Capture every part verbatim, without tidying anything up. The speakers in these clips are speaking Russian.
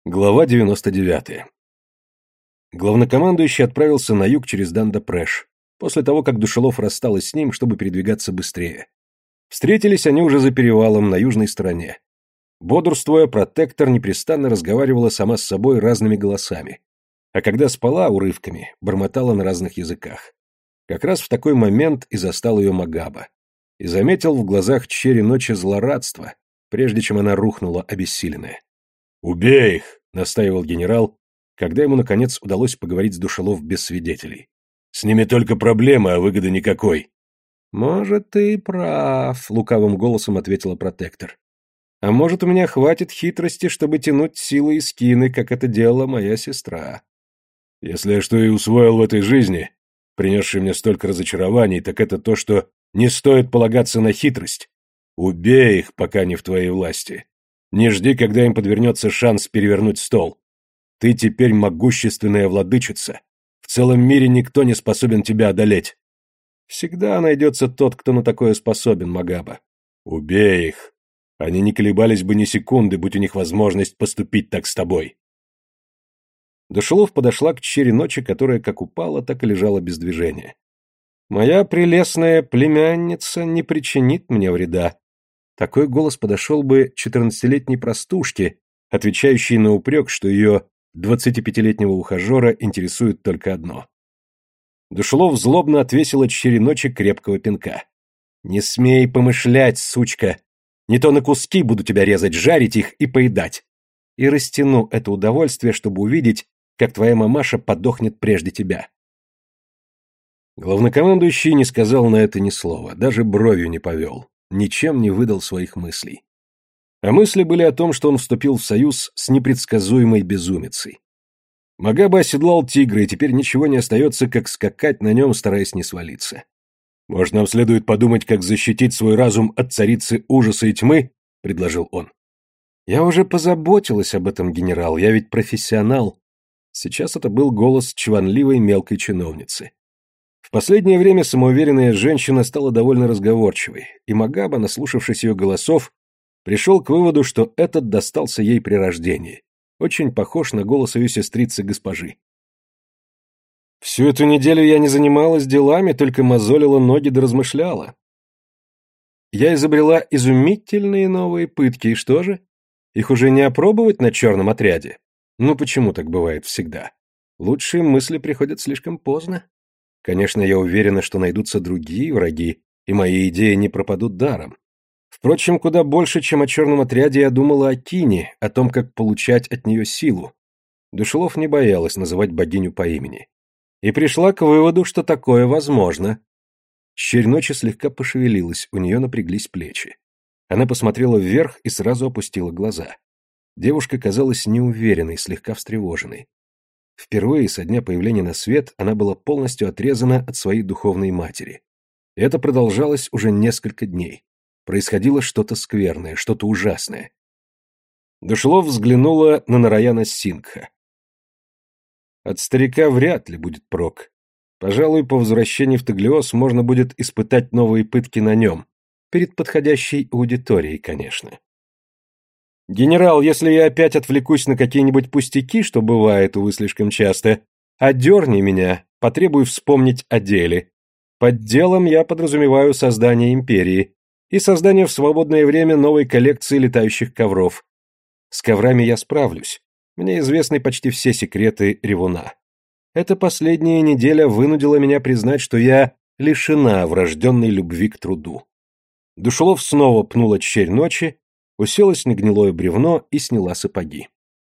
Глава девяносто девятая. Главнокомандующий отправился на юг через Дандапреш, после того, как Душелов рассталась с ним, чтобы передвигаться быстрее. Встретились они уже за перевалом на южной стороне. Бодрствуя, протектор непрестанно разговаривала сама с собой разными голосами, а когда спала урывками, бормотала на разных языках. Как раз в такой момент и застал ее Магаба, и заметил в глазах Черри ночи злорадство, прежде чем она рухнула обессиленная. «Убей их!» — настаивал генерал, когда ему, наконец, удалось поговорить с Душелов без свидетелей. «С ними только проблемы, а выгоды никакой». «Может, ты и прав», — лукавым голосом ответила протектор. «А может, у меня хватит хитрости, чтобы тянуть силы из Кины, как это делала моя сестра». «Если я что и усвоил в этой жизни, принесшей мне столько разочарований, так это то, что не стоит полагаться на хитрость. Убей их, пока не в твоей власти. Не жди, когда им подвернется шанс перевернуть стол. Ты теперь могущественная владычица. В целом мире никто не способен тебя одолеть». «Всегда найдется тот, кто на такое способен, Магаба». «Убей их. Они не колебались бы ни секунды, будь у них возможность поступить так с тобой». Душелов подошла к Черри ночи, которая как упала, так и лежала без движения. «Моя прелестная племянница не причинит мне вреда». Такой голос подошел бы четырнадцатилетней простушке, отвечающей на упрек, что ее двадцатипятилетнего ухажера интересует только одно. Душелов злобно отвесила Черри ночи крепкого пинка. «Не смей помышлять, сучка! Не то на куски буду тебя резать, жарить их и поедать. И растяну это удовольствие, чтобы увидеть, как твоя мамаша подохнет прежде тебя». Главнокомандующий не сказал на это ни слова, даже бровью не повел, ничем не выдал своих мыслей. А мысли были о том, что он вступил в союз с непредсказуемой безумицей. Магаба оседлал тигра, и теперь ничего не остается, как скакать на нем, стараясь не свалиться. «Может, нам следует подумать, как защитить свой разум от царицы ужаса и тьмы?» — предложил он. «Я уже позаботилась об этом, генерал, я ведь профессионал». Сейчас это был голос чванливой мелкой чиновницы. В последнее время самоуверенная женщина стала довольно разговорчивой, и Магаба, наслушавшись ее голосов, пришел к выводу, что этот достался ей при рождении. Очень похож на голос ее сестрицы-госпожи. «Всю эту неделю я не занималась делами, только мозолила ноги да размышляла. Я изобрела изумительные новые пытки, и что же? Их уже не опробовать на черном отряде? Ну почему так бывает всегда? Лучшие мысли приходят слишком поздно. Конечно, я уверена, что найдутся другие враги, и мои идеи не пропадут даром. Впрочем, куда больше, чем о черном отряде, я думала о Кине, о том, как получать от нее силу. Душелов не боялась называть богиню по имени. И пришла к выводу, что такое возможно. Черь ночи слегка пошевелилась, у нее напряглись плечи. Она посмотрела вверх и сразу опустила глаза. Девушка казалась неуверенной, слегка встревоженной. Впервые со дня появления на свет она была полностью отрезана от своей духовной матери. И это продолжалось уже несколько дней. Происходило что-то скверное, что-то ужасное. Душелов взглянула на Нараяна Сингха. От старика вряд ли будет прок. Пожалуй, по возвращении в Таглиос можно будет испытать новые пытки на нем. Перед подходящей аудиторией, конечно. «Генерал, если я опять отвлекусь на какие-нибудь пустяки, что бывает, увы, слишком часто, одерни меня, потребуй вспомнить о деле. Под делом я подразумеваю создание империи и создание в свободное время новой коллекции летающих ковров. С коврами я справлюсь. Мне известны почти все секреты ревуна. Эта последняя неделя вынудила меня признать, что я лишена врожденной любви к труду». Душелов снова пнула черь ночи, уселась на гнилое бревно и сняла сапоги.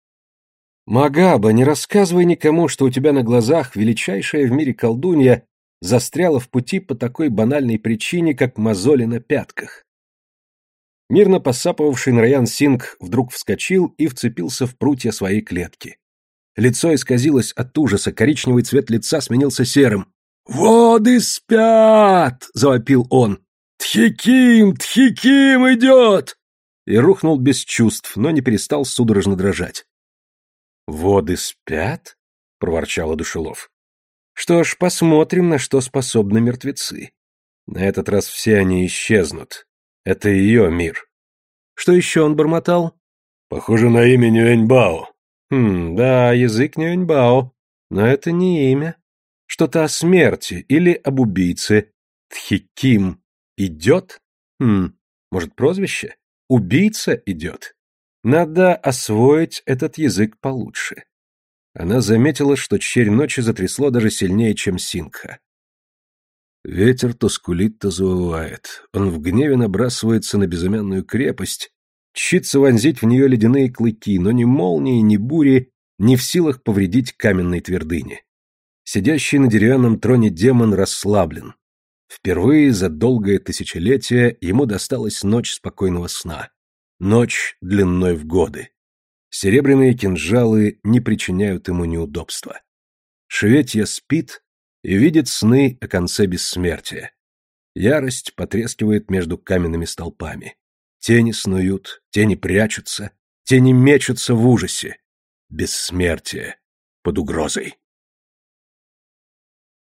«Магаба, не рассказывай никому, что у тебя на глазах величайшая в мире колдунья застряла в пути по такой банальной причине, как мозоли на пятках». Мирно посапывавший Нараян Сингх вдруг вскочил и вцепился в прутья своей клетки. Лицо исказилось от ужаса, коричневый цвет лица сменился серым. «Воды спят!» — завопил он. «Тхиким! Тхиким идет!» И рухнул без чувств, но не перестал судорожно дрожать. «Воды спят?» — проворчала Душелов. «Что ж, посмотрим, на что способны мертвецы. На этот раз все они исчезнут. Это ее мир». Что еще он бормотал? «Похоже на имя Нюэньбао. Хм, да, язык Нюэньбао, но это не имя. Что-то о смерти или об убийце. Тхиким идет? Хм, может, прозвище? Убийца идет. Надо освоить этот язык получше. Она заметила, что черь ночи затрясло даже сильнее, чем сингха. Ветер то скулит, то завывает. Он в гневе набрасывается на безымянную крепость, тщится вонзить в нее ледяные клыки, но ни молнии, ни бури не в силах повредить каменной твердыне. Сидящий на деревянном троне демон расслаблен. Впервые за долгое тысячелетие ему досталась ночь спокойного сна. Ночь длиной в годы. Серебряные кинжалы не причиняют ему неудобства. Шветья спит и видит сны о конце бессмертия. Ярость потрескивает между каменными столпами. Тени снуют, тени прячутся, тени мечутся в ужасе. Бессмертие под угрозой.